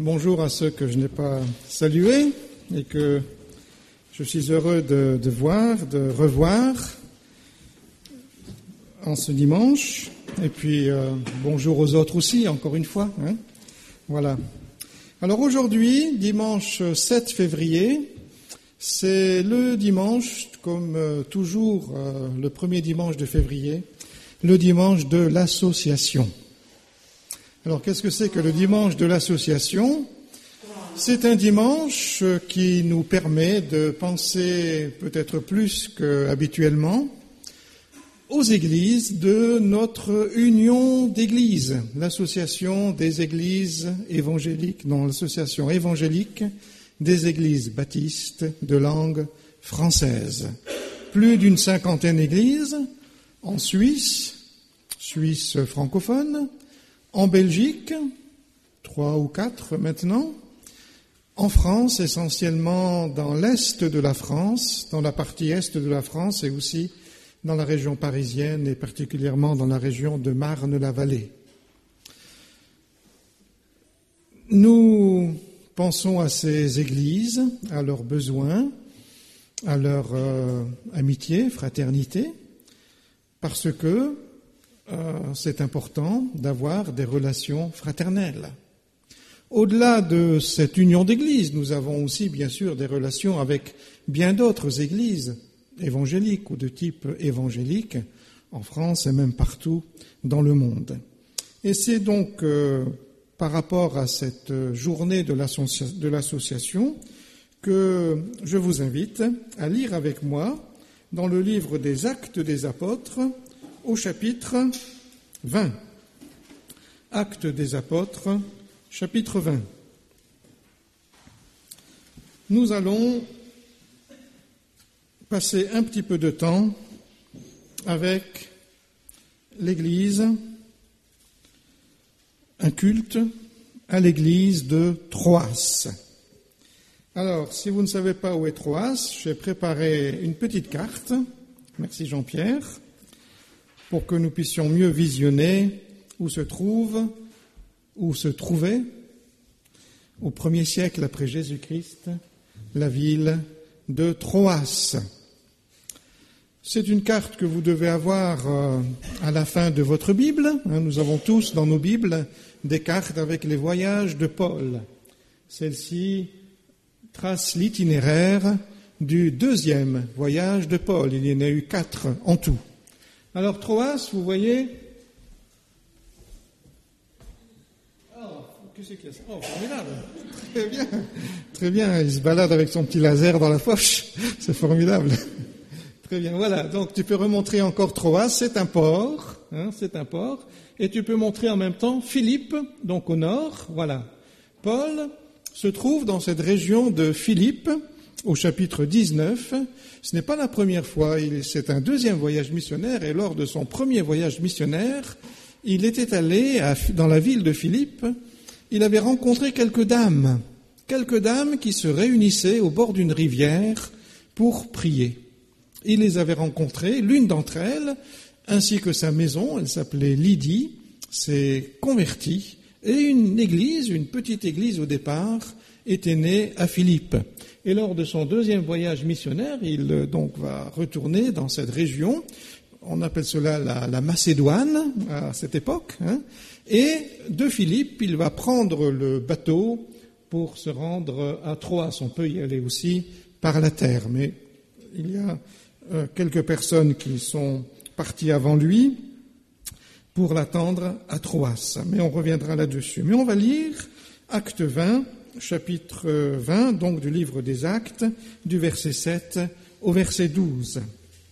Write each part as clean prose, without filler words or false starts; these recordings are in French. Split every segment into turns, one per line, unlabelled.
Bonjour à ceux que je n'ai pas salués et que je suis heureux de revoir en ce dimanche. Et puis, bonjour aux autres aussi, encore une fois. Voilà. Alors aujourd'hui, dimanche 7 février, c'est le dimanche, comme toujours, le premier dimanche de février, le dimanche de l'association. Alors, qu'est-ce que c'est que le dimanche de l'association ? C'est un dimanche qui nous permet de penser peut-être plus qu'habituellement aux églises de notre union d'églises, l'association des églises évangéliques, l'association évangélique des églises baptistes de langue française. Plus d'une 50aine d'églises en Suisse francophone, en Belgique, 3 ou 4 maintenant, en France, essentiellement dans l'est de la France, dans la partie est de la France et aussi dans la région parisienne et particulièrement dans la région de Marne-la-Vallée. Nous pensons à ces églises, à leurs besoins, à leur amitié, fraternité, parce que c'est important d'avoir des relations fraternelles. Au-delà de cette union d'églises, nous avons aussi bien sûr des relations avec bien d'autres églises évangéliques ou de type évangélique en France et même partout dans le monde. Et c'est donc par rapport à cette journée de l'association que je vous invite à lire avec moi dans le livre des Actes des Apôtres au chapitre 20. Actes des Apôtres, chapitre 20. Nous allons passer un petit peu de temps avec l'Église, un culte à l'Église de Troas. Alors, si vous ne savez pas où est Troas, j'ai préparé une petite carte, merci Jean-Pierre, pour que nous puissions mieux visionner où se trouvait, au 1er siècle après Jésus-Christ, la ville de Troas. C'est une carte que vous devez avoir à la fin de votre Bible. Nous avons tous dans nos Bibles des cartes avec les voyages de Paul. Celle-ci trace l'itinéraire du 2e voyage de Paul. Il y en a eu 4 en tout. Alors Troas, vous voyez... Qu'est-ce qu'il y a ça ? Oh, formidable. Très bien, il se balade avec son petit laser dans la poche, c'est formidable. Très bien, voilà, donc tu peux remontrer encore Troas, c'est un port, et tu peux montrer en même temps Philippe, donc au nord, voilà. Paul se trouve dans cette région de Philippe, au chapitre 19, ce n'est pas la première fois, c'est un 2e voyage missionnaire, et lors de son premier voyage missionnaire, il était allé dans la ville de Philippe. Il avait rencontré quelques dames qui se réunissaient au bord d'une rivière pour prier. Il les avait rencontrées, l'une d'entre elles, ainsi que sa maison, elle s'appelait Lydie, s'est convertie, et une petite église au départ, était née à Philippe. Et lors de son 2e voyage missionnaire, il donc va retourner dans cette région, on appelle cela la Macédoine à cette époque, et de Philippe, il va prendre le bateau pour se rendre à Troas. On peut y aller aussi par la terre, mais il y a quelques personnes qui sont parties avant lui pour l'attendre à Troas. Mais on reviendra là-dessus. Mais on va lire Acte 20, chapitre 20, donc du livre des Actes, du verset 7 au verset 12.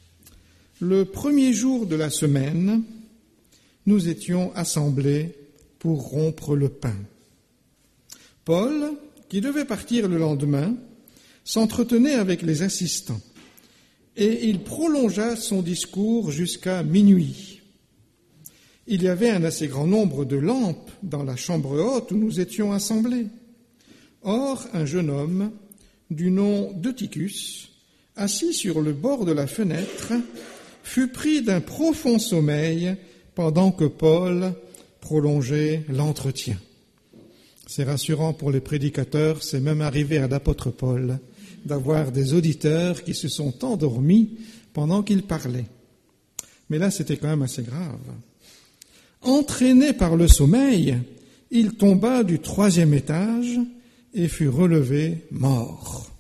Le premier jour de la semaine, nous étions assemblés pour rompre le pain. Paul, qui devait partir le lendemain, s'entretenait avec les assistants, et il prolongea son discours jusqu'à minuit. Il y avait un assez grand nombre de lampes dans la chambre haute où nous étions assemblés. Or, un jeune homme, du nom d'Eutychus, assis sur le bord de la fenêtre, fut pris d'un profond sommeil pendant que Paul prolongeait l'entretien. C'est rassurant pour les prédicateurs, c'est même arrivé à l'apôtre Paul d'avoir des auditeurs qui se sont endormis pendant qu'il parlait. Mais là, c'était quand même assez grave. Entraîné par le sommeil, il tomba du 3e étage et fut relevé mort.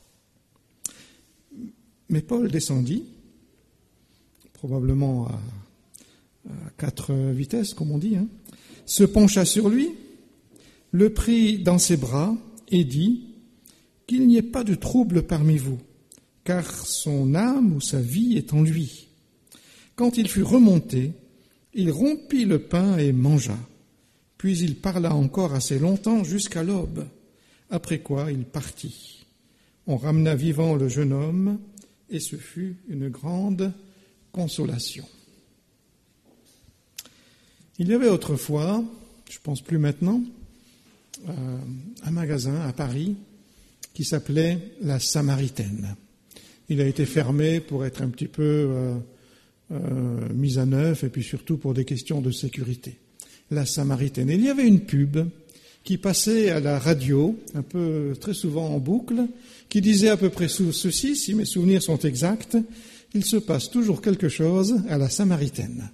Mais Paul descendit, probablement à 4 vitesses, comme on dit, se pencha sur lui, le prit dans ses bras et dit « Qu'il n'y ait pas de trouble parmi vous, car son âme ou sa vie est en lui. » Quand il fut remonté, il rompit le pain et mangea. Puis il parla encore assez longtemps jusqu'à l'aube, après quoi il partit. On ramena vivant le jeune homme, et ce fut une grande consolation. Il y avait autrefois, je ne pense plus maintenant, un magasin à Paris qui s'appelait La Samaritaine. Il a été fermé pour être un petit peu mis à neuf et puis surtout pour des questions de sécurité. La Samaritaine. Et il y avait une pub qui passait à la radio, un peu très souvent en boucle, qui disait à peu près ceci, si mes souvenirs sont exacts, il se passe toujours quelque chose à la Samaritaine.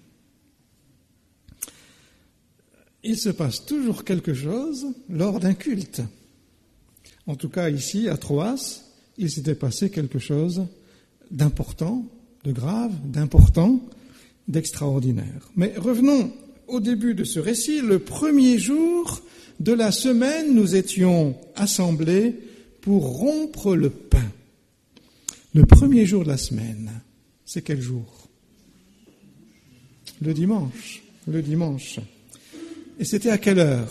Il se passe toujours quelque chose lors d'un culte. En tout cas, ici, à Troas, il s'était passé quelque chose d'important, de grave, d'important, d'extraordinaire. Mais revenons au début de ce récit. Le premier jour de la semaine, nous étions assemblés pour rompre le pain. Le premier jour de la semaine, c'est quel jour ? Le dimanche. Le dimanche. Et c'était à quelle heure ?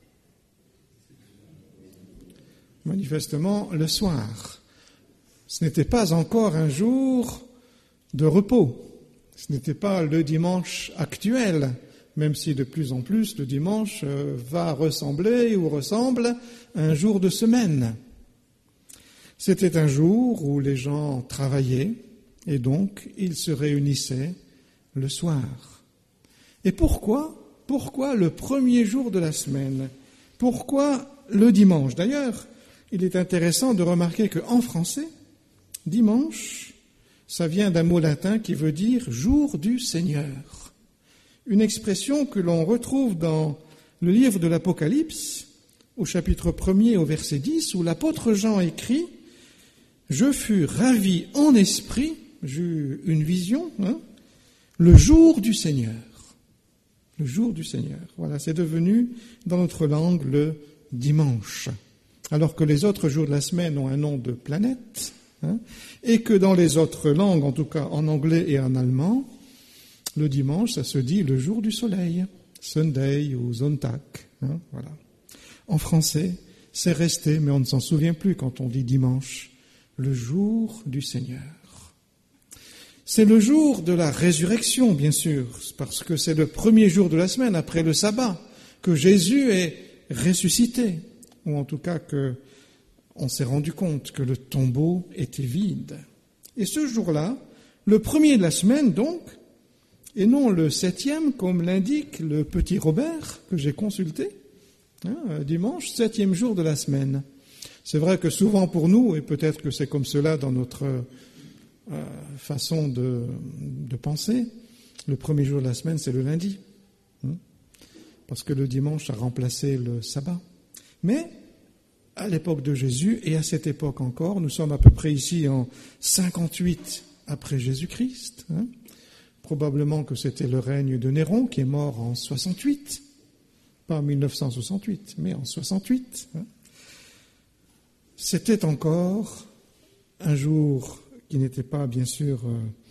Manifestement, le soir. Ce n'était pas encore un jour de repos. Ce n'était pas le dimanche actuel, même si de plus en plus le dimanche va ressembler ou ressemble à un jour de semaine. C'était un jour où les gens travaillaient et donc ils se réunissaient le soir. Et pourquoi le premier jour de la semaine ? Pourquoi le dimanche ? D'ailleurs, il est intéressant de remarquer qu'en français, dimanche, ça vient d'un mot latin qui veut dire « jour du Seigneur ». Une expression que l'on retrouve dans le livre de l'Apocalypse, au chapitre 1er, au verset 10, où l'apôtre Jean écrit « Je fus ravi en esprit », j'ai eu une vision, le jour du Seigneur. Le jour du Seigneur. Voilà, c'est devenu, dans notre langue, le dimanche. Alors que les autres jours de la semaine ont un nom de planète, et que dans les autres langues, en tout cas en anglais et en allemand, le dimanche, ça se dit le jour du soleil, Sunday ou Sonntag. Voilà. En français, c'est resté, mais on ne s'en souvient plus quand on dit dimanche, le jour du Seigneur. C'est le jour de la résurrection, bien sûr, parce que c'est le premier jour de la semaine, après le sabbat, que Jésus est ressuscité, ou en tout cas qu'on s'est rendu compte que le tombeau était vide. Et ce jour-là, le premier de la semaine donc, et non le 7e, comme l'indique le petit Robert que j'ai consulté, dimanche, 7e jour de la semaine. C'est vrai que souvent pour nous, et peut-être que c'est comme cela dans notre façon de penser, le premier jour de la semaine, c'est le lundi, parce que le dimanche a remplacé le sabbat. Mais à l'époque de Jésus, et à cette époque encore, nous sommes à peu près ici en 58 après Jésus-Christ, probablement que c'était le règne de Néron qui est mort en 68, pas en 1968, mais en 68. C'était encore un jour qui n'était pas, bien sûr,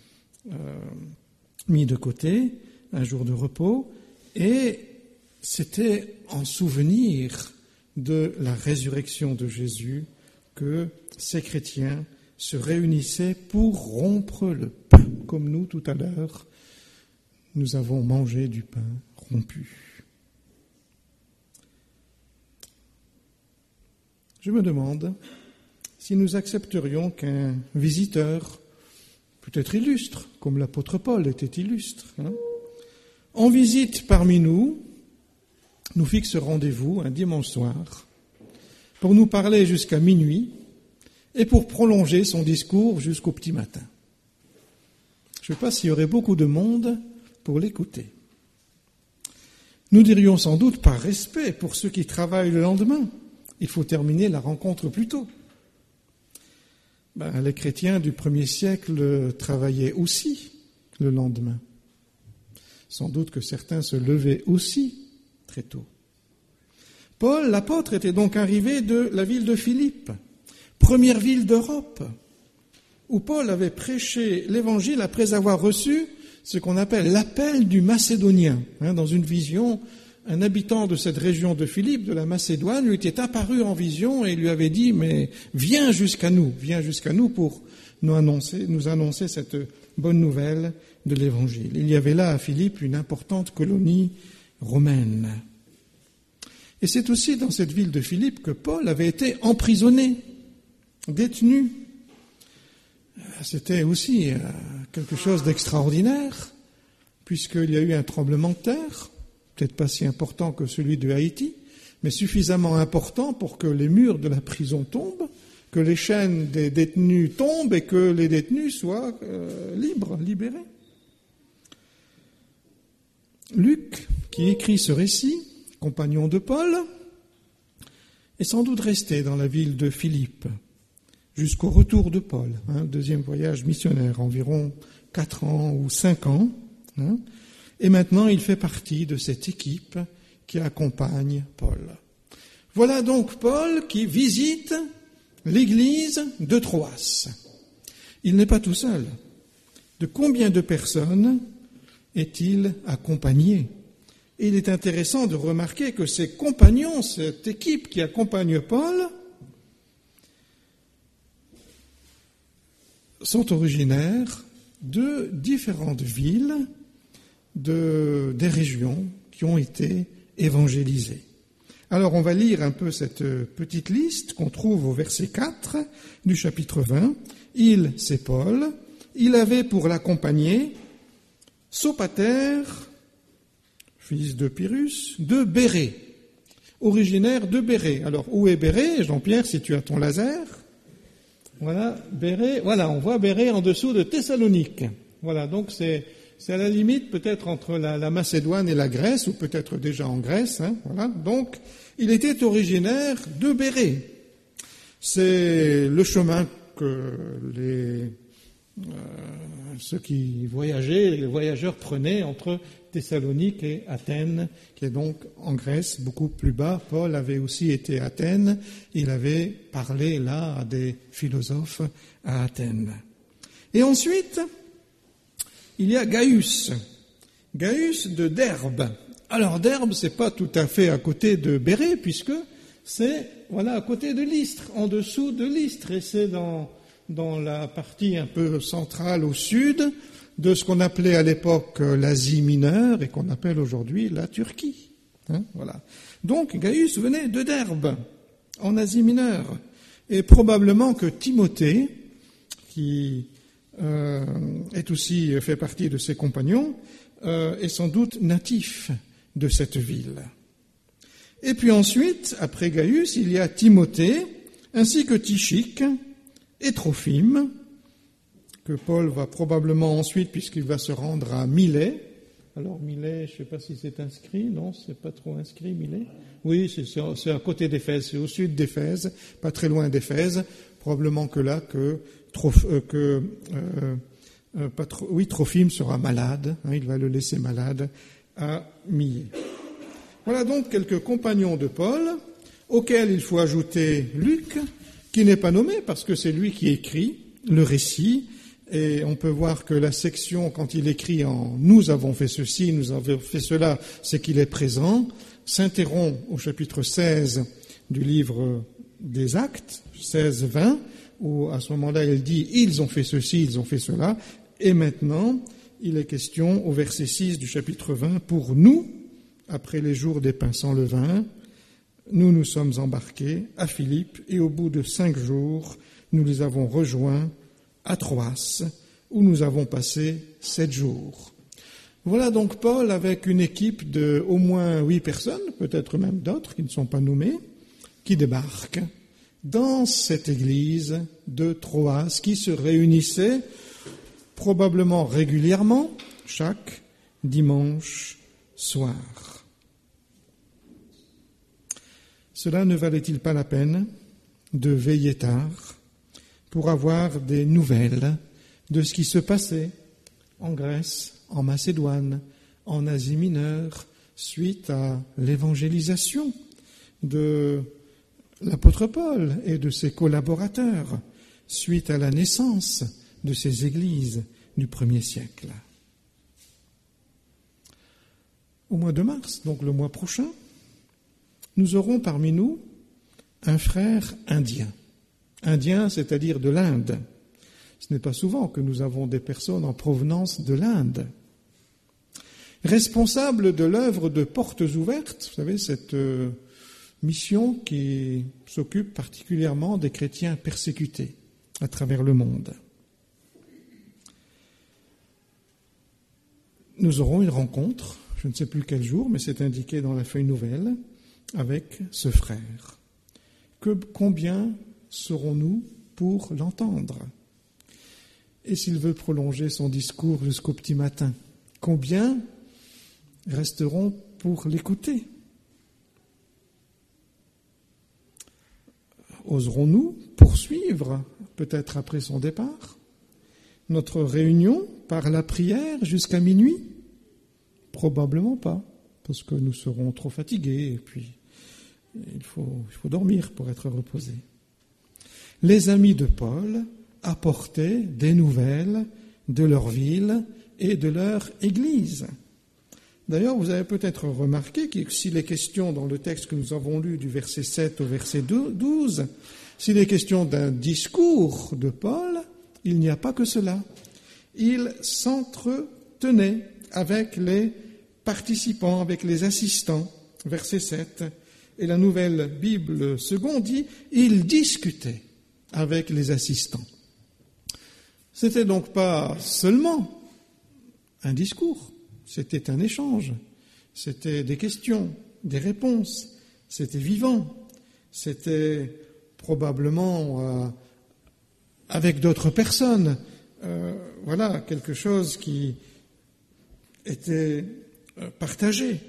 mis de côté, un jour de repos, et c'était en souvenir de la résurrection de Jésus que ces chrétiens se réunissaient pour rompre le pain, comme nous, tout à l'heure, nous avons mangé du pain rompu. Je me demande si nous accepterions qu'un visiteur, peut-être illustre, comme l'apôtre Paul était illustre, en visite parmi nous, nous fixe rendez-vous un dimanche soir pour nous parler jusqu'à minuit et pour prolonger son discours jusqu'au petit matin. Je ne sais pas s'il y aurait beaucoup de monde pour l'écouter. Nous dirions sans doute par respect pour ceux qui travaillent le lendemain. Il faut terminer la rencontre plus tôt. Les chrétiens du 1er siècle travaillaient aussi le lendemain. Sans doute que certains se levaient aussi très tôt. Paul, l'apôtre, était donc arrivé de la ville de Philippe, première ville d'Europe, où Paul avait prêché l'évangile après avoir reçu ce qu'on appelle l'appel du Macédonien. Dans une vision, un habitant de cette région de Philippe, de la Macédoine, lui était apparu en vision et lui avait dit « Mais viens jusqu'à nous pour nous annoncer cette bonne nouvelle de l'Évangile. » Il y avait là à Philippe une importante colonie romaine. Et c'est aussi dans cette ville de Philippe que Paul avait été emprisonné, détenu. C'était aussi quelque chose d'extraordinaire, puisqu'il y a eu un tremblement de terre, peut-être pas si important que celui de Haïti, mais suffisamment important pour que les murs de la prison tombent, que les chaînes des détenus tombent et que les détenus soient libérés. Luc, qui écrit ce récit, compagnon de Paul, est sans doute resté dans la ville de Philippe jusqu'au retour de Paul, deuxième voyage missionnaire, environ 4 ans ou 5 ans. Et maintenant, il fait partie de cette équipe qui accompagne Paul. Voilà donc Paul qui visite l'église de Troas. Il n'est pas tout seul. De combien de personnes est-il accompagné ? Et il est intéressant de remarquer que ses compagnons, cette équipe qui accompagne Paul, sont originaires de différentes villes, des régions qui ont été évangélisées. Alors on va lire un peu cette petite liste qu'on trouve au verset 4 du chapitre 20. Il, c'est Paul, il avait pour l'accompagner Sopater, fils de Pyrrhus, de Bérée, originaire de Bérée. Alors où est Bérée, Jean-Pierre, si tu as ton laser ? Voilà, Bérée, voilà, on voit Bérée en dessous de Thessalonique. Voilà, donc c'est à la limite peut-être entre la Macédoine et la Grèce, ou peut-être déjà en Grèce. Voilà. Donc, il était originaire de Bérée. C'est le chemin que ceux qui voyageaient, les voyageurs prenaient entre Thessalonique et Athènes, qui est donc en Grèce, beaucoup plus bas. Paul avait aussi été à Athènes. Il avait parlé là à des philosophes à Athènes. Et ensuite, il y a Gaius de Derbe. Alors Derbe, c'est pas tout à fait à côté de Bérée, puisque c'est à côté de Lystre, en dessous de Lystre, et c'est dans la partie un peu centrale au sud de ce qu'on appelait à l'époque l'Asie mineure et qu'on appelle aujourd'hui la Turquie. Voilà. Donc Gaius venait de Derbe, en Asie mineure, et probablement que Timothée, qui est aussi fait partie de ses compagnons, est sans doute natif de cette ville. Et puis ensuite, après Gaius, il y a Timothée, ainsi que Tychique et Trophime, que Paul va probablement ensuite, puisqu'il va se rendre à Milet. Alors Milet, je ne sais pas si c'est inscrit, non, c'est pas trop inscrit, Milet. Oui, c'est à côté d'Éphèse, c'est au sud d'Éphèse, pas très loin d'Éphèse, probablement que là Trophime sera malade, il va le laisser malade à Milet. Voilà donc quelques compagnons de Paul, auxquels il faut ajouter Luc, qui n'est pas nommé parce que c'est lui qui écrit le récit, et on peut voir que la section, quand il écrit en « nous avons fait ceci, nous avons fait cela », c'est qu'il est présent, s'interrompt au chapitre 16 du livre des Actes, 16-20, où à ce moment-là il dit « ils ont fait ceci, ils ont fait cela », et maintenant il est question au verset 6 du chapitre 20 « pour nous, après les jours des pains sans levain, nous nous sommes embarqués à Philippe et au bout de 5 jours, nous les avons rejoints à Troas, où nous avons passé 7 jours. » Voilà donc Paul avec une équipe de au moins 8 personnes, peut-être même d'autres qui ne sont pas nommées, qui débarquent dans cette église de Troas qui se réunissait probablement régulièrement chaque dimanche soir. Cela ne valait-il pas la peine de veiller tard pour avoir des nouvelles de ce qui se passait en Grèce, en Macédoine, en Asie mineure, suite à l'évangélisation de l'apôtre Paul et de ses collaborateurs, suite à la naissance de ces églises du 1er siècle. Au mois de mars, donc le mois prochain, nous aurons parmi nous un frère indien. Indien, c'est-à-dire de l'Inde. Ce n'est pas souvent que nous avons des personnes en provenance de l'Inde. Responsable de l'œuvre de Portes Ouvertes, vous savez, cette mission qui s'occupe particulièrement des chrétiens persécutés à travers le monde. Nous aurons une rencontre, je ne sais plus quel jour, mais c'est indiqué dans la feuille nouvelle, avec ce frère. Combien serons-nous pour l'entendre ? Et s'il veut prolonger son discours jusqu'au petit matin, combien resteront pour l'écouter ? Oserons-nous poursuivre, peut-être après son départ, notre réunion par la prière jusqu'à minuit ? Probablement pas, parce que nous serons trop fatigués et puis il faut dormir pour être reposés. Les amis de Paul apportaient des nouvelles de leur ville et de leur église. D'ailleurs, vous avez peut-être remarqué que s'il est question dans le texte que nous avons lu du verset 7 au verset 12, s'il est question d'un discours de Paul, il n'y a pas que cela. Il s'entretenait avec les participants, avec les assistants, verset 7, et la Nouvelle Bible seconde dit « il discutait avec les assistants ». C'était donc pas seulement un discours, c'était un échange, c'était des questions, des réponses, c'était vivant, c'était probablement avec d'autres personnes, voilà, quelque chose qui était partagé.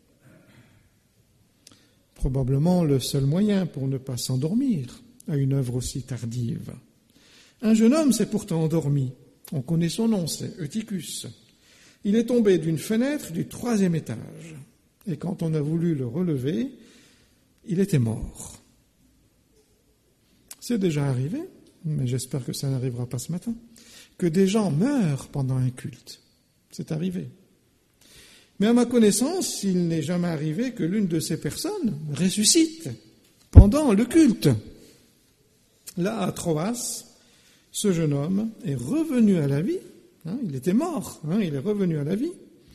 Probablement le seul moyen pour ne pas s'endormir à une œuvre aussi tardive. Un jeune homme s'est pourtant endormi. On connaît son nom, c'est Eutychus. Il est tombé d'une fenêtre du 3e étage. Et quand on a voulu le relever, il était mort. C'est déjà arrivé, mais j'espère que ça n'arrivera pas ce matin, que des gens meurent pendant un culte. C'est arrivé. Mais à ma connaissance, il n'est jamais arrivé que l'une de ces personnes ressuscite pendant le culte. Là, à Troas, ce jeune homme est revenu à la vie. Il était mort, il est revenu à la vie.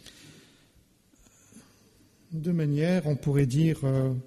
De manière, on pourrait dire,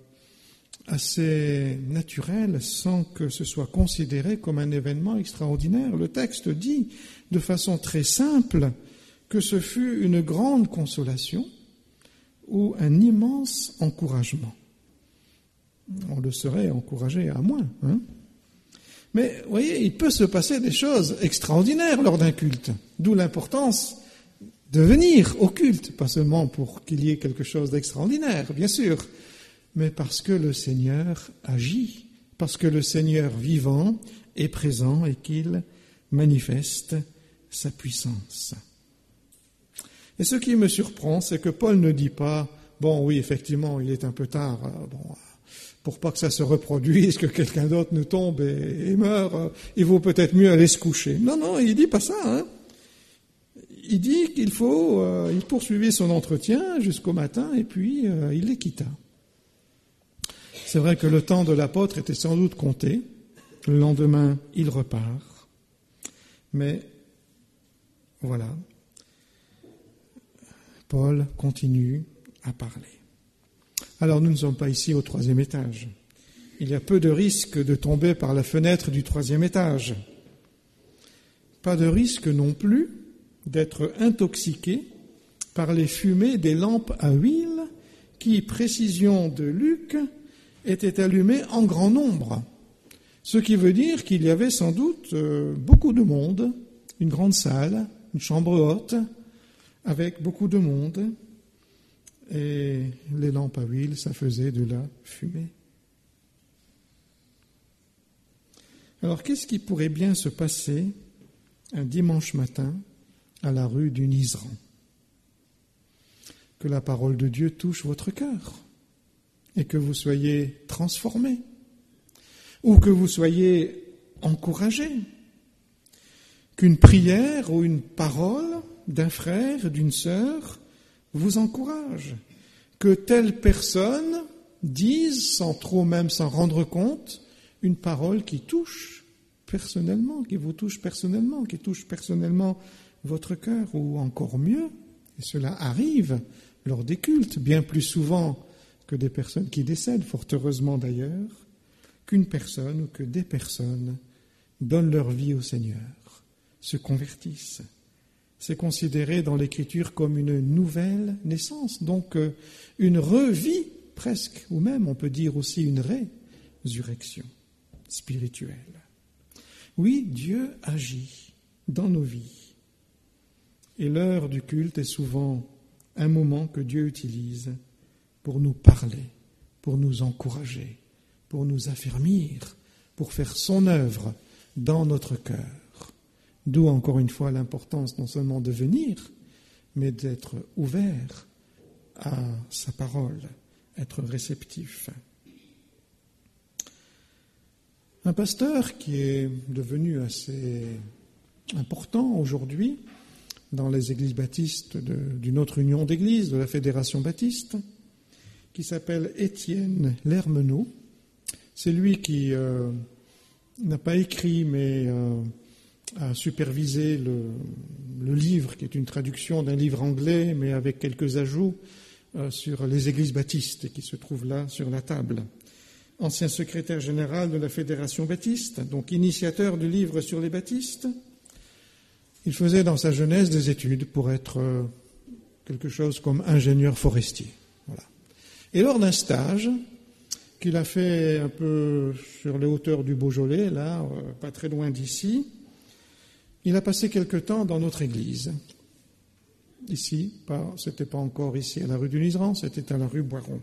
assez naturelle, sans que ce soit considéré comme un événement extraordinaire. Le texte dit, de façon très simple, que ce fut une grande consolation ou un immense encouragement. On le serait encouragé à moins. Mais, vous voyez, il peut se passer des choses extraordinaires lors d'un culte, d'où l'importance de venir au culte, pas seulement pour qu'il y ait quelque chose d'extraordinaire, bien sûr, mais parce que le Seigneur agit, parce que le Seigneur vivant est présent et qu'il manifeste sa puissance. Et ce qui me surprend, c'est que Paul ne dit pas « Bon, oui, effectivement, il est un peu tard, pour pas que ça se reproduise, que quelqu'un d'autre nous tombe et meure, il vaut peut-être mieux aller se coucher. » Non, il dit pas ça. Il dit qu'il il poursuivit son entretien jusqu'au matin et puis il les quitta. C'est vrai que le temps de l'apôtre était sans doute compté. Le lendemain, il repart. Mais voilà. Paul continue à parler. Alors nous ne sommes pas ici au 3e étage. Il y a peu de risque de tomber par la fenêtre du 3e étage. Pas de risque non plus d'être intoxiqué par les fumées des lampes à huile qui, précision de Luc, étaient allumées en grand nombre. Ce qui veut dire qu'il y avait sans doute beaucoup de monde, une grande salle, une chambre haute, avec beaucoup de monde, et les lampes à huile, ça faisait de la fumée. Alors, qu'est-ce qui pourrait bien se passer un dimanche matin à la rue du Niseran? Que la parole de Dieu touche votre cœur et que vous soyez transformés ou que vous soyez encouragés, qu'une prière ou une parole d'un frère, d'une sœur vous encourage, que telle personne dise, sans trop même s'en rendre compte, une parole qui touche personnellement, qui vous touche personnellement, qui touche personnellement votre cœur, ou encore mieux, et cela arrive lors des cultes, bien plus souvent que des personnes qui décèdent, fort heureusement d'ailleurs, qu'une personne ou que des personnes donnent leur vie au Seigneur, se convertissent. C'est considéré dans l'Écriture comme une nouvelle naissance, donc une revie presque, ou même on peut dire aussi une résurrection spirituelle. Oui, Dieu agit dans nos vies. Et l'heure du culte est souvent un moment que Dieu utilise pour nous parler, pour nous encourager, pour nous affermir, pour faire son œuvre dans notre cœur. D'où encore une fois l'importance non seulement de venir, mais d'être ouvert à sa parole, être réceptif. Un pasteur qui est devenu assez important aujourd'hui dans les églises baptistes d'une autre union d'églises, de la Fédération baptiste, qui s'appelle Étienne Lermenot. C'est lui qui n'a pas écrit, mais a supervisé le livre, qui est une traduction d'un livre anglais, mais avec quelques ajouts sur les églises baptistes, et qui se trouve là sur la table. Ancien secrétaire général de la Fédération baptiste, donc initiateur du livre sur les baptistes. Il faisait dans sa jeunesse des études pour être quelque chose comme ingénieur forestier. Voilà. Et lors d'un stage qu'il a fait un peu sur les hauteurs du Beaujolais, là, pas très loin d'ici, il a passé quelque temps dans notre église. Ici, c'était pas encore ici à la rue du Niseran, c'était à la rue Boiron.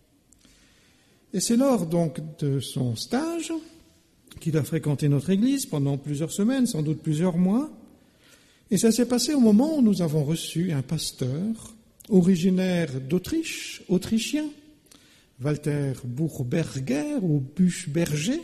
Et c'est lors donc de son stage qu'il a fréquenté notre église pendant plusieurs semaines, sans doute plusieurs mois. Et ça s'est passé au moment où nous avons reçu un pasteur originaire d'Autriche, autrichien, Walter Buchberger ou Buchberger,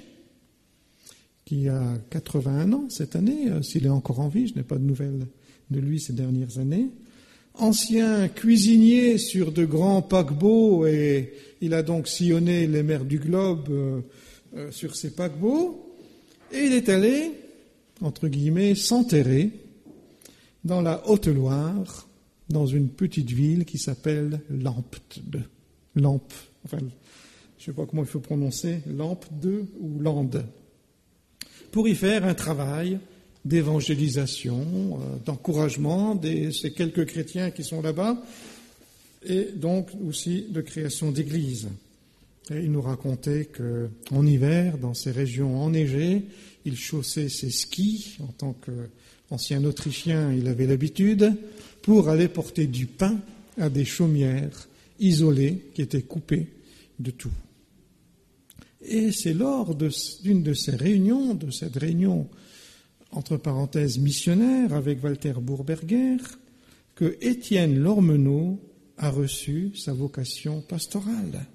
qui a 81 ans cette année, s'il est encore en vie, je n'ai pas de nouvelles de lui ces dernières années. Ancien cuisinier sur de grands paquebots, et il a donc sillonné les mers du globe sur ces paquebots, et il est allé, entre guillemets, s'enterrer dans la Haute-Loire, dans une petite ville qui s'appelle Lampde. Je ne sais pas comment il faut prononcer, Lampde ou Lande, pour y faire un travail d'évangélisation, d'encouragement de ces quelques chrétiens qui sont là-bas, et donc aussi de création d'églises. Et il nous racontait qu'en hiver, dans ces régions enneigées, il chaussait ses skis. En tant qu'ancien Autrichien, il avait l'habitude, pour aller porter du pain à des chaumières isolées qui étaient coupées de tout. Et c'est lors d'une de ces réunions, de cette réunion entre parenthèses missionnaire avec Walter Buchberger, que Étienne Lermenot a reçu sa vocation pastorale.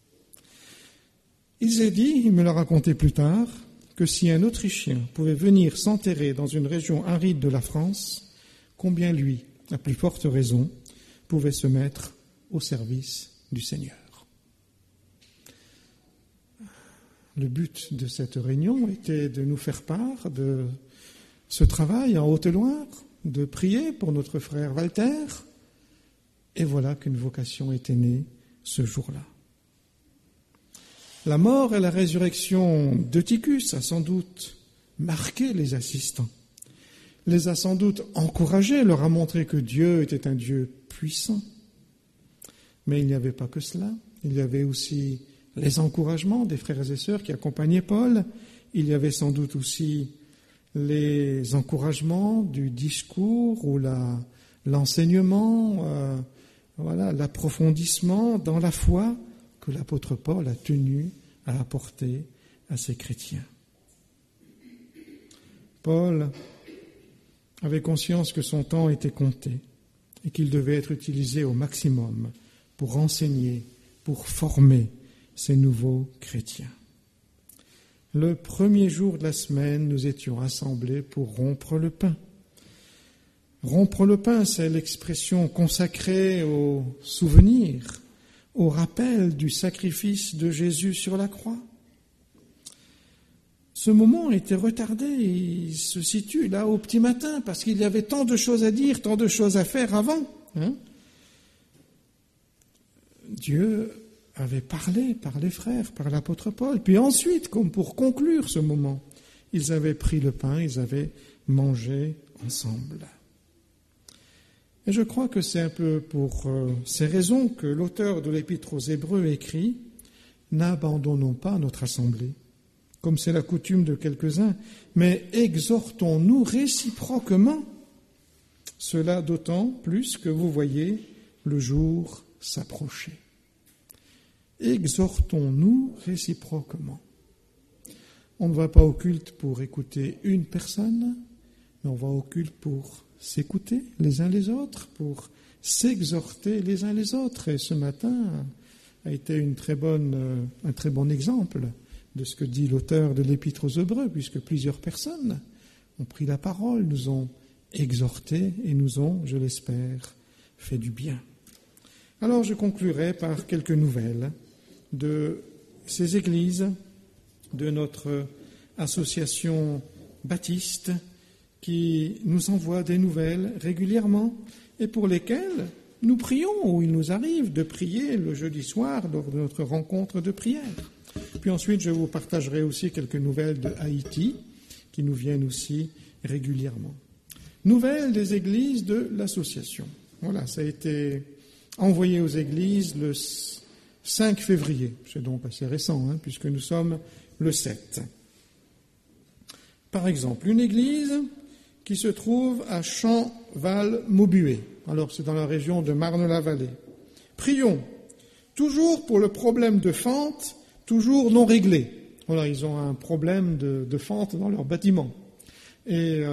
Il s'est dit, il me l'a raconté plus tard, que si un Autrichien pouvait venir s'enterrer dans une région aride de la France, combien lui, à plus forte raison, pouvait se mettre au service du Seigneur. Le but de cette réunion était de nous faire part de ce travail en Haute-Loire, de prier pour notre frère Walter, et voilà qu'une vocation était née ce jour-là. La mort et la résurrection d'Eutychus a sans doute marqué les assistants. les a sans doute encouragés, leur a montré que Dieu était un Dieu puissant. Mais il n'y avait pas que cela. Il y avait aussi les encouragements des frères et sœurs qui accompagnaient Paul. Il y avait sans doute aussi les encouragements du discours ou l'enseignement, l'approfondissement dans la foi que l'apôtre Paul a tenu à apporter à ses chrétiens. Paul avait conscience que son temps était compté et qu'il devait être utilisé au maximum pour enseigner, pour former ces nouveaux chrétiens. Le premier jour de la semaine, nous étions rassemblés pour rompre le pain. Rompre le pain, c'est l'expression consacrée au souvenir, au rappel du sacrifice de Jésus sur la croix. Ce moment a été retardé, il se situe là au petit matin, parce qu'il y avait tant de choses à dire, tant de choses à faire avant. Dieu avait parlé par les frères, par l'apôtre Paul. Puis ensuite, comme pour conclure ce moment, ils avaient pris le pain, ils avaient mangé ensemble. Et je crois que c'est un peu pour ces raisons que l'auteur de l'Épître aux Hébreux écrit « N'abandonnons pas notre assemblée, comme c'est la coutume de quelques-uns, mais exhortons-nous réciproquement, cela d'autant plus que vous voyez le jour s'approcher. » Exhortons-nous réciproquement. On ne va pas au culte pour écouter une personne, mais on va au culte pour s'écouter les uns les autres, pour s'exhorter les uns les autres. Et ce matin a été un très bon exemple de ce que dit l'auteur de l'Épître aux Hébreux, puisque plusieurs personnes ont pris la parole, nous ont exhortés et nous ont, je l'espère, fait du bien. Alors je conclurai par quelques nouvelles de ces églises, de notre association baptiste qui nous envoie des nouvelles régulièrement et pour lesquelles nous prions, ou il nous arrive de prier le jeudi soir lors de notre rencontre de prière. Puis ensuite, je vous partagerai aussi quelques nouvelles de Haïti qui nous viennent aussi régulièrement. Nouvelles des églises de l'association. Voilà, ça a été envoyé aux églises le 5 février. C'est donc assez récent, puisque nous sommes le 7. Par exemple, une église qui se trouve à Champs-Val-Maubuée. Alors, c'est dans la région de Marne-la-Vallée. Prions, toujours pour le problème de fente, toujours non réglé. Voilà, ils ont un problème de fente dans leur bâtiment. Et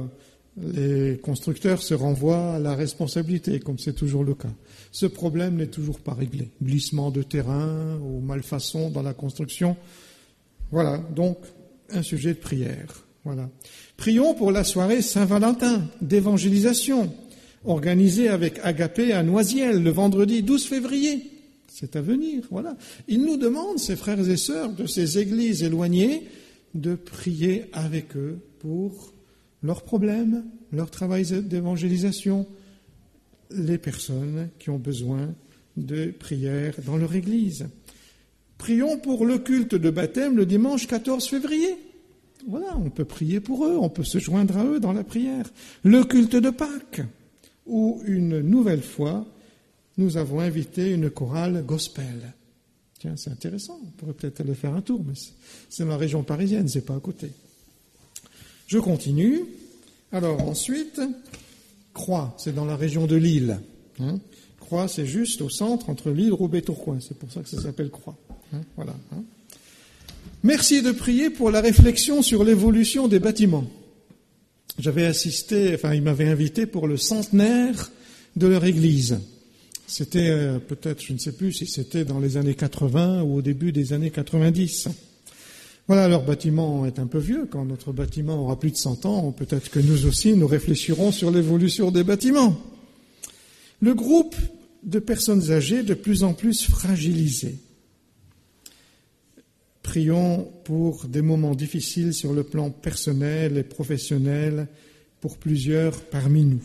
les constructeurs se renvoient à la responsabilité, comme c'est toujours le cas. Ce problème n'est toujours pas réglé. Glissement de terrain ou malfaçon dans la construction. Voilà, donc un sujet de prière. Voilà. Prions pour la soirée Saint-Valentin d'évangélisation, organisée avec Agapé à Noisiel le vendredi 12 février. C'est à venir, voilà. Ils nous demandent, ces frères et sœurs de ces églises éloignées, de prier avec eux pour leurs problèmes, leur travail d'évangélisation, les personnes qui ont besoin de prière dans leur église. Prions pour le culte de baptême le dimanche 14 février. Voilà, on peut prier pour eux, on peut se joindre à eux dans la prière. Le culte de Pâques, où une nouvelle fois, nous avons invité une chorale gospel. Tiens, c'est intéressant, on pourrait peut-être aller faire un tour, mais c'est dans la région parisienne, c'est pas à côté. Je continue. Alors ensuite, Croix, c'est dans la région de Lille. Croix, c'est juste au centre, entre Lille, Roubaix, Tourcoing. C'est pour ça que ça s'appelle Croix. Voilà. Merci de prier pour la réflexion sur l'évolution des bâtiments. J'avais assisté, ils m'avaient invité pour le centenaire de leur église. C'était peut-être, je ne sais plus si c'était dans les années 80 ou au début des années 90. Voilà, leur bâtiment est un peu vieux. Quand notre bâtiment aura plus de 100 ans, peut-être que nous aussi, nous réfléchirons sur l'évolution des bâtiments. Le groupe de personnes âgées de plus en plus fragilisées. Prions pour des moments difficiles sur le plan personnel et professionnel pour plusieurs parmi nous.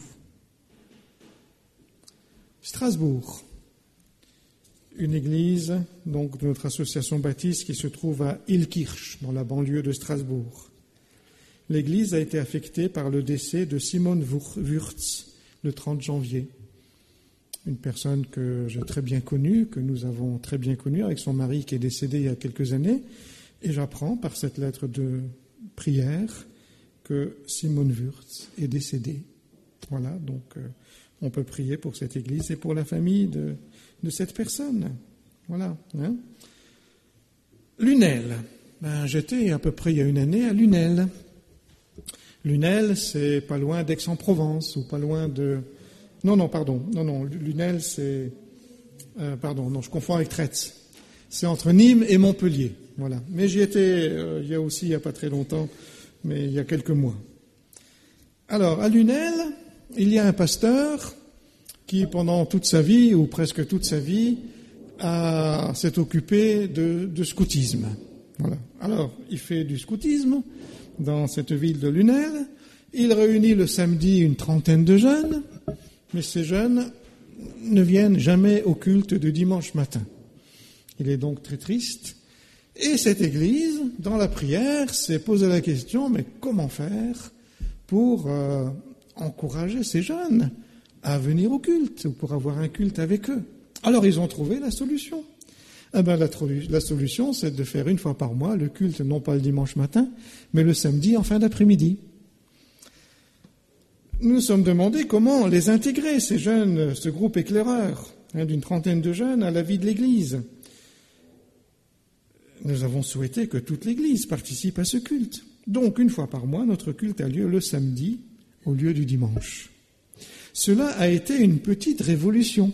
Strasbourg, une église donc de notre association baptiste qui se trouve à Illkirch, dans la banlieue de Strasbourg. l'Église a été affectée par le décès de Simone Wurtz le 30 janvier. Une personne que j'ai très bien connue, que nous avons très bien connue avec son mari qui est décédé il y a quelques années. Et j'apprends par cette lettre de prière que Simone Wurtz est décédée. Voilà, donc on peut prier pour cette Église et pour la famille de cette personne. Voilà. Hein. Lunel. J'étais à peu près il y a une année à Lunel. Lunel, c'est pas loin d'Aix-en-Provence ou pas loin de... Non, Lunel, c'est... je confonds avec Tretz. C'est entre Nîmes et Montpellier, voilà. Mais j'y étais il n'y a pas très longtemps, mais il y a quelques mois. Alors, à Lunel, il y a un pasteur qui, pendant toute sa vie, ou presque toute sa vie, s'est occupé de scoutisme. Voilà. Alors, il fait du scoutisme dans cette ville de Lunel. Il réunit le samedi une trentaine de jeunes, mais ces jeunes ne viennent jamais au culte de dimanche matin. Il est donc très triste. Et cette Église, dans la prière, s'est posé la question, mais comment faire pour encourager ces jeunes à venir au culte, ou pour avoir un culte avec eux? Alors ils ont trouvé la solution. La solution, c'est de faire une fois par mois le culte, non pas le dimanche matin, mais le samedi en fin d'après-midi. Nous nous sommes demandé comment les intégrer, ces jeunes, ce groupe éclaireur, d'une trentaine de jeunes, à la vie de l'Église. Nous avons souhaité que toute l'Église participe à ce culte. Donc, une fois par mois, notre culte a lieu le samedi au lieu du dimanche. Cela a été une petite révolution.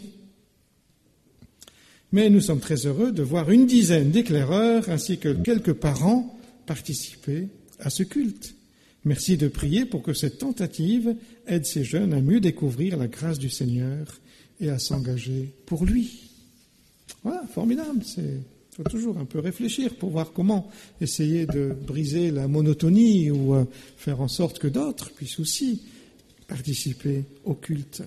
Mais nous sommes très heureux de voir une dizaine d'éclaireurs ainsi que quelques parents participer à ce culte. Merci de prier pour que cette tentative aide ces jeunes à mieux découvrir la grâce du Seigneur et à s'engager pour lui. Voilà, formidable. Il faut toujours un peu réfléchir pour voir comment essayer de briser la monotonie ou faire en sorte que d'autres puissent aussi participer au culte.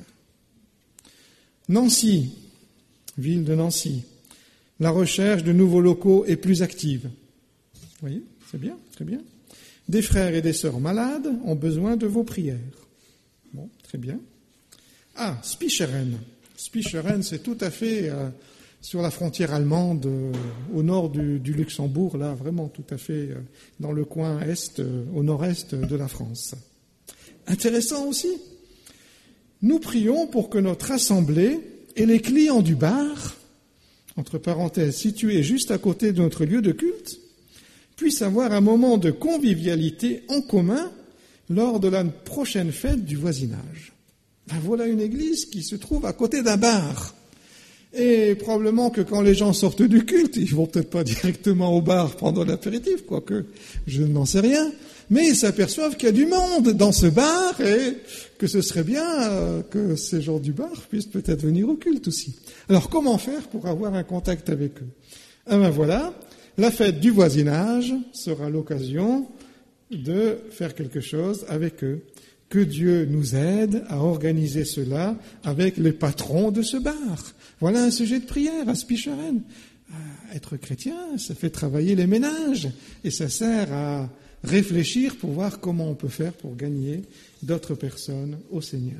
Nancy, ville de Nancy. La recherche de nouveaux locaux est plus active. Vous voyez, c'est bien, très bien. Des frères et des sœurs malades ont besoin de vos prières. Bon, très bien. Spicheren. Spicheren, c'est tout à fait sur la frontière allemande, au nord du Luxembourg, là, vraiment tout à fait dans le coin est, au nord-est de la France. Intéressant aussi. Nous prions pour que notre assemblée et les clients du bar, entre parenthèses, situé juste à côté de notre lieu de culte, puissent avoir un moment de convivialité en commun lors de la prochaine fête du voisinage. Voilà une église qui se trouve à côté d'un bar. Et probablement que quand les gens sortent du culte, ils vont peut-être pas directement au bar pendant l'apéritif, quoique je n'en sais rien, mais ils s'aperçoivent qu'il y a du monde dans ce bar et que ce serait bien que ces gens du bar puissent peut-être venir au culte aussi. Alors comment faire pour avoir un contact avec eux? Voilà, la fête du voisinage sera l'occasion de faire quelque chose avec eux. Que Dieu nous aide à organiser cela avec les patrons de ce bar. Voilà un sujet de prière à Spicheren. Être chrétien, ça fait travailler les ménages et ça sert à réfléchir pour voir comment on peut faire pour gagner d'autres personnes au Seigneur.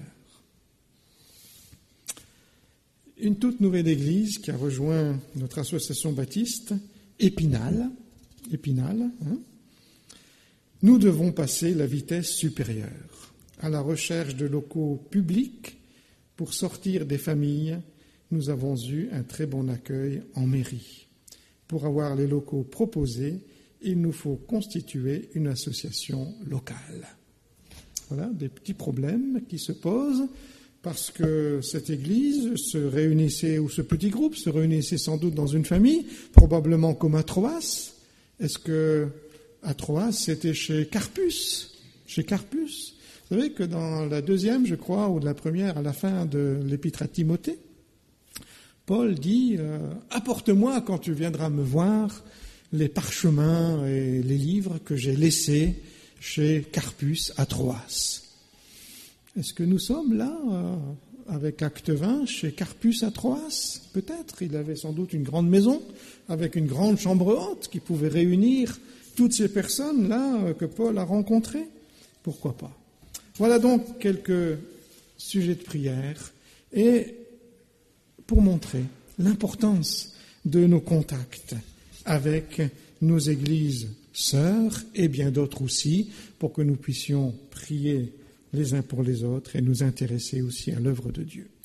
Une toute nouvelle église qui a rejoint notre association baptiste, Épinal. Nous devons passer la vitesse supérieure à la recherche de locaux publics pour sortir des familles. Nous avons eu un très bon accueil en mairie. Pour avoir les locaux proposés, il nous faut constituer une association locale. Voilà, des petits problèmes qui se posent parce que cette église se réunissait, ou ce petit groupe se réunissait sans doute dans une famille, probablement comme à Troas. Est-ce que à Troas, c'était chez Carpus? Vous savez que dans la deuxième, je crois, ou de la première, à la fin de l'épître à Timothée, Paul dit « Apporte-moi, quand tu viendras me voir, les parchemins et les livres que j'ai laissés chez Carpus à Troas. » Est-ce que nous sommes là, avec Acte 20, chez Carpus à Troas? Peut-être. Il avait sans doute une grande maison, avec une grande chambre haute, qui pouvait réunir toutes ces personnes-là que Paul a rencontrées. Pourquoi pas? Voilà donc quelques sujets de prière et pour montrer l'importance de nos contacts avec nos églises sœurs et bien d'autres aussi, pour que nous puissions prier les uns pour les autres et nous intéresser aussi à l'œuvre de Dieu.